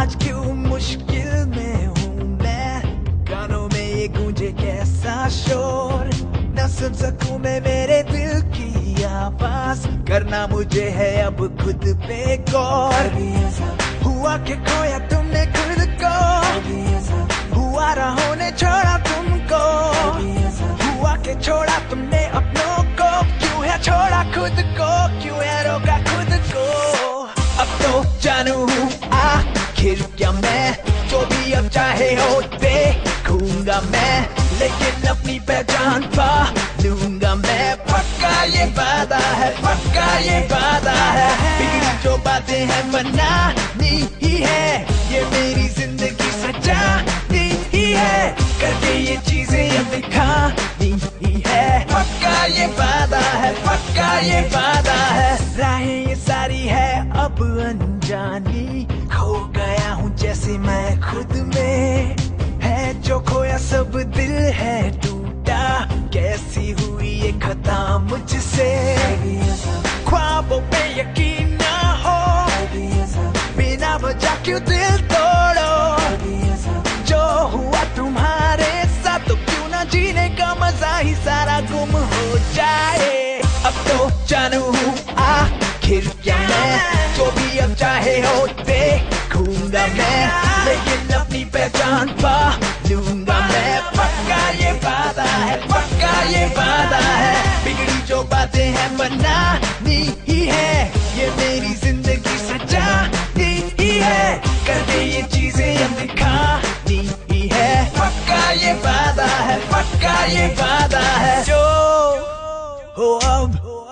आज क्यों मुश्किल में हूँ मैं, कानों में ये गूंजे कैसा शोर, न सुन सकूं मैं मेरे दिल की आवाज, करना मुझे है अब खुद पे गौर। हुआ कि खोया तुमने खुद को, हुआ रहों ने छोड़ा तुमको, हुआ कि छोड़ा तुमने अपनों को, क्यों है छोड़ा खुद को, क्यों है रोका खुद को। अब तो जानू हूँ आखिर क्या मैं, जो भी अब चाहे हो देखूंगा मैं, लेकिन अपनी पहचान पा लूंगा मैं, पक्का ये वादा है, पक्का ये वादा है। बिगड़ी जो बातें हैं बनानी ही है, ये मेरी जिंदगी सजानी ही है, करके ये चीजें अब दिखानी ही है, पक्का ये वादा है, पक्का ये वादा है। राहें ये सारी है अब अनजानी, खो गया हूँ जैसे मैं खुद में, है जो खोया सब दिल है टूटा, कैसी हुई ये खता मुझसे, ख्वाबों पे यकीन ना हो, बिना वजह क्यों दिल तोड़ो, जो हुआ तुम्हारे साथ तो क्यों ना जीने का मजा ही सारा गुम हो जाए। अब तो जानू हूँ आखिर क्या मैं, जो भी अब चाहे हो देखूंगा मैं, लेकिन अपनी पहचान पा लूंगा मैं, पक्का ये वादा है, पक्का ये वादा है। बिगड़ी जो बातें हैं बनानी ही है, ये मेरी जिंदगी सजानी ही है, करके ये चीजें अब दिखानी ही है, पक्का ये वादा है, पक्का ये वादा है। जो हो अब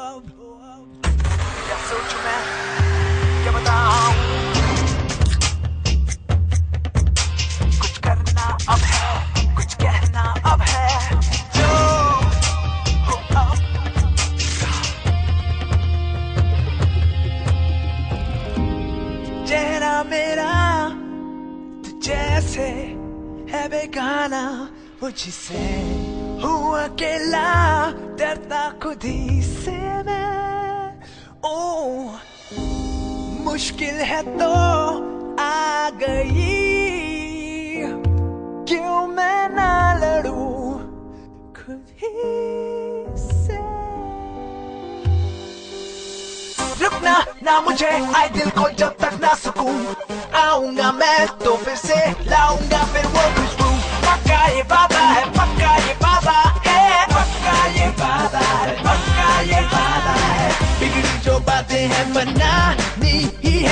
क्या सोचूं मैं, क्या बताऊं, कुछ करना अब है, कुछ कहना अब है, जो हो अब। चेहरा मेरा तू जैसे है बेगाना मुझसे, हूँ अकेला डरता खुद ही से मैं, ओ मुश्किल है तो आ गई, क्यों मैं ना लड़ूं खुद ही से। रुकना ना मुझे आए दिल को जब तक ना सुकून, आऊंगा मैं तो फिर से लाऊंगा फिर वो खुशबू, पक्का ये वादा है, पक्का ये वादा है, पक्का ये वादा है, पक्का ये वादा है। बिगड़ी जो बातें हैं बनानी ही